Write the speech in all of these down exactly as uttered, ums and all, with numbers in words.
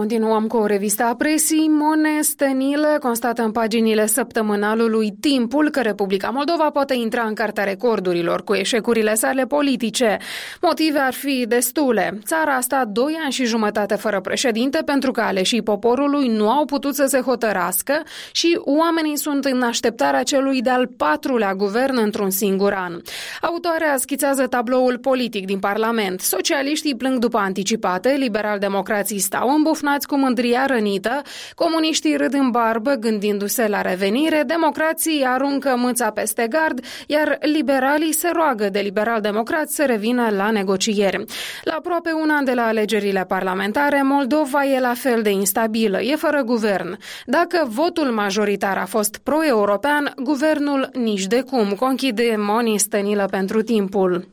continuăm cu o revistă a presii. Mone Stănilă constată în paginile săptămânalului Timpul că Republica Moldova poate intra în cartea recordurilor cu eșecurile sale politice. Motive ar fi destule. Țara a stat doi ani și jumătate fără președinte pentru că aleșii poporului nu au putut să se hotărască și oamenii sunt în așteptarea celui de-al patrulea guvern într-un singur an. Autoarea schițează tabloul politic din Parlament. Socialiștii plâng după anticipate, liberal-democrații stau îmbufnați cu mândria rănită, comuniștii râd în barbă gândindu-se la revenire, democrații aruncă mâța peste gard, iar liberalii se roagă de liberal-democrați să revină la negocieri. La aproape un an de la alegerile parlamentare, Moldova e la fel de instabilă, e fără guvern. Dacă votul majoritar a fost pro-european, guvernul nici de cum, conchide Mone Stănilă pentru Timpul.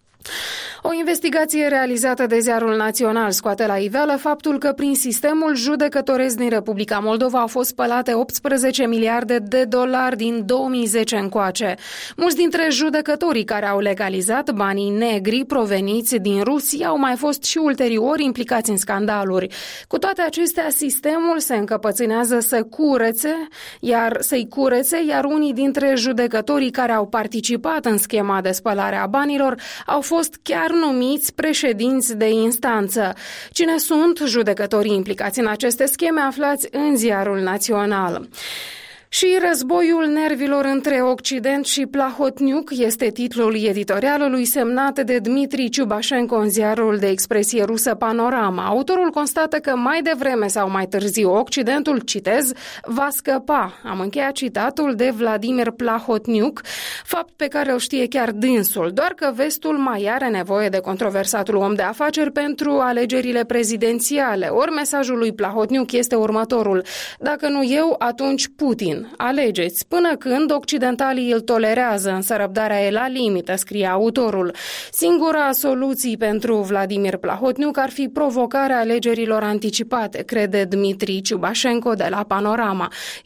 O investigație realizată de Ziarul Național scoate la iveală faptul că prin sistemul judecătoresc din Republica Moldova au fost spălate optsprezece miliarde de dolari din două mii zece încoace. Mulți dintre judecătorii care au legalizat banii negri proveniți din Rusia au mai fost și ulterior implicați în scandaluri. Cu toate acestea, sistemul se încăpățânează să curețe, iar să-i curețe, iar unii dintre judecătorii care au participat în schema de spălare a banilor au fost chiar numiți președinți de instanță. Cine sunt judecătorii implicați în aceste scheme, aflați în Ziarul Național. Și războiul nervilor între Occident și Plahotniuc este titlul editorialului semnat de Dmitri Ciubașenko în ziarul de expresie rusă Panorama. Autorul constată că mai devreme sau mai târziu Occidentul, citez, va scăpa. Am încheiat citatul de Vladimir Plahotniuc, fapt pe care îl știe chiar dânsul, doar că vestul mai are nevoie de controversatul om de afaceri pentru alegerile prezidențiale. Ori mesajul lui Plahotniuc este următorul: dacă nu eu, atunci Putin. Alegeți. Până când occidentalii îl tolerează, însă răbdarea e la limită, scrie autorul. Singura soluție pentru Vladimir Plahotniuc ar fi provocarea alegerilor anticipate, crede Dmitri Ciubașenko de la Panorama.